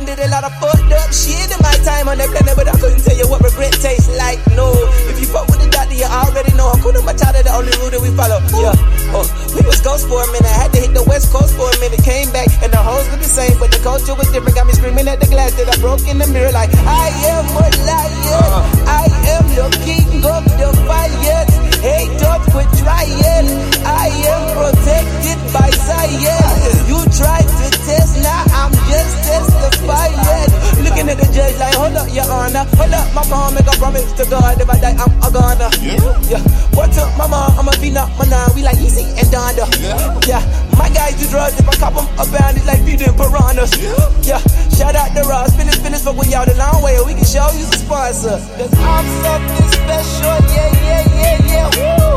did a lot of fucked up shit in my time on that planet, but I couldn't tell you what regret tastes like, no. If you fuck with the doctor, you already know. Hakuna Matata, the only rule that we follow, yeah. We was ghost for a minute, had to hit the West Coast for a minute, came back, and the hoes were the same, but the culture was different, got me screaming at the glass that I broke in the mirror like, I am a lion, I am the king of the fire, hate don't quit trying, I am protected by science, you tried to test, now I'm just testifying, looking at the judge like, hold up your honor, hold up my mom, make a promise to God, if I die I'm a goner, yeah, what's up my mom, I'm a peanut, my nine, we like Easy and Donda, yeah, my guys do drugs, if I cop them a pound, it's like feeding piranhas, yeah, shout out to Ross, finish, fuck with y'all the long way, we can show you some sponsor, cause I'm something special, yeah, woo.